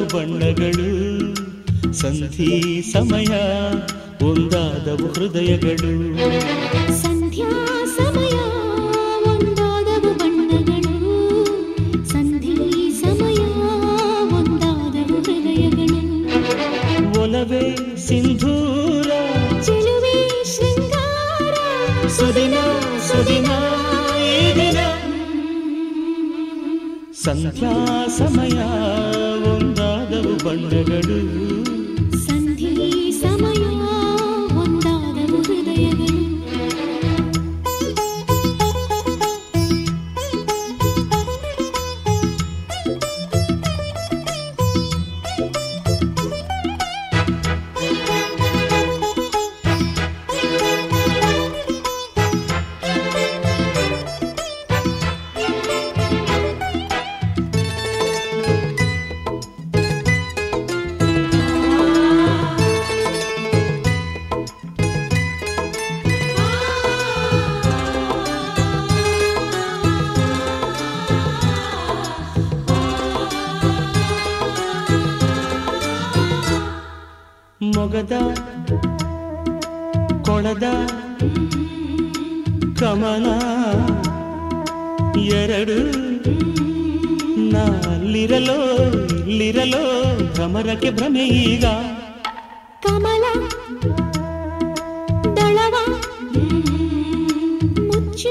ಬಣ್ಣಗಳು ಸಂಧಿ ಸಮಯ ಒಂದಾದವು ಹೃದಯಗಳು ಸಂಧ್ಯಾ ಸಮಯ ಒಂದಾದವು ಬಣ್ಣಗಳು ಸಂಧಿ ಸಮಯ ಒಂದಾದವು ಹೃದಯಗಳು ಒಲವೇ ಸಿಂಧೂರ ಚೆಲುವೆ ಶೃಂಗಾರ ಸುದಿನ ಸುದಿನ ಈ ದಿನ ಸಂಧ್ಯಾ ಸಮಯ ಒಂದಾದವು ಬಣ್ಣಗಳು ಸಂಧಿ ಸಮಯ ಒಂದಾದವು ಹೃದಯಗಳು ಮೊಗದ ಕೊಳದ ಕಮಲ ಎರಡು ನಲ್ಲಿರಲೋ ಇಲ್ಲಿರಲೋ ಭ್ರಮರಕ್ಕೆ ಭ್ರಮೆ ಈಗ ಕಮಲ ದಳವ ಮುಚ್ಚು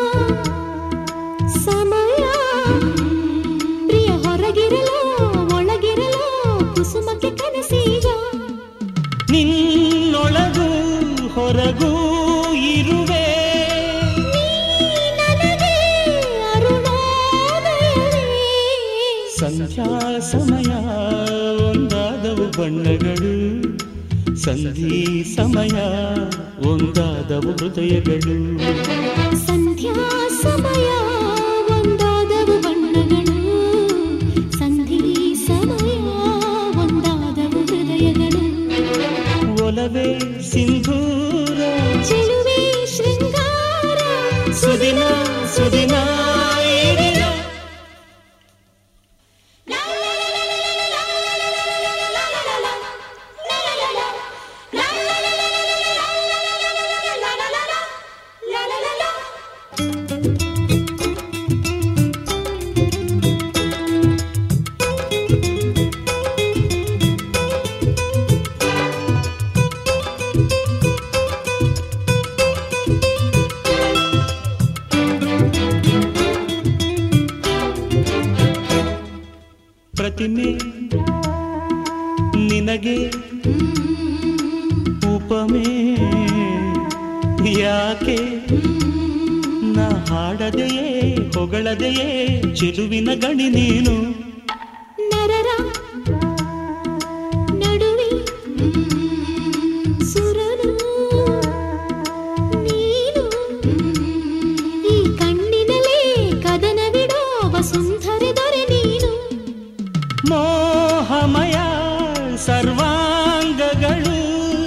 ಸಮಯ ಪ್ರಿಯ ಹೊರಗಿರಲೋ ಒಳಗಿರಲೋ ಕುಸುಮಕ್ಕೆ ಕನಸೀಗ ನಿನ್ನೊಳಗೂ ಹೊರಗೂ ಇರುವೆ ನನಗೆ ಅರುಣೋದಯವೇ ಸಂಧ್ಯಾ ಸಮಯ ಒಂದಾದವು ಬಣ್ಣಗಳು ಸಂಧಿ ಸಮಯ ಒಂದಾದವು ಹೃದಯಗಳು ಸಂಧ್ಯಾ ಸಮಯ ಒಂದಾದವು ಬಣ್ಣಗಳು ಸಂಧಿ ಸಮಯ ಒಂದಾದವು ಹೃದಯಗಳು ಒಲವೇ ಸಿಂಧೂರ ಚೆಲುವೆ ಶೃಂಗಾರ ಸುದಿನ ಸುದಿನ ಈ ದಿನ ಪ್ರತಿಮೆ ನಿನಗೆ ಉಪಮೆ ಯಾಕೆ ನಾ ಹಾಡದೆಯೇ ಹೊಗಳದೆಯೇ ಚೆಲುವಿನ ಗಣಿ ನೀನು ನರರ ನಡುವೆ ಸುರನು ನೀನು ಈ ಕಣ್ಣಿನಲೇ ಕದನವಿಡೋ ವಸುಂಧರೆ ದೊರೆ ನೀನು ಮೋಹಮಯ ಸರ್ವಾಂಗಗಳು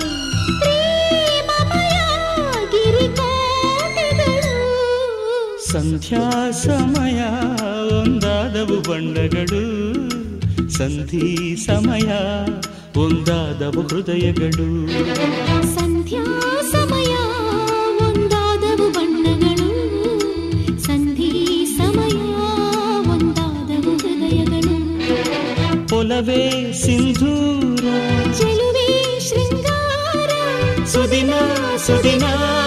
ಪ್ರೇಮಮಯ ಗಿರಿಕೋಟೆಗಳು ಸಂಧ್ಯಾ ಸಮಯ ಒಂದಾದವು ಬಣ್ಣಗಳು ಸಂಧಿ ಸಮಯ ಒಂದಾದವು ಹೃದಯಗಳು ಸಂಧ್ಯಾ ಸಮಯ ಒಂದಾದವು ಬಣ್ಣಗಳು ಸಂಧಿ ಸಮಯ ಒಂದಾದವು ಹೃದಯಗಳು ಒಲವೇ ಸಿಂಧೂರ ಚೆಲುವೆ ಶೃಂಗಾರ ಸುದಿನ ಸುದಿನ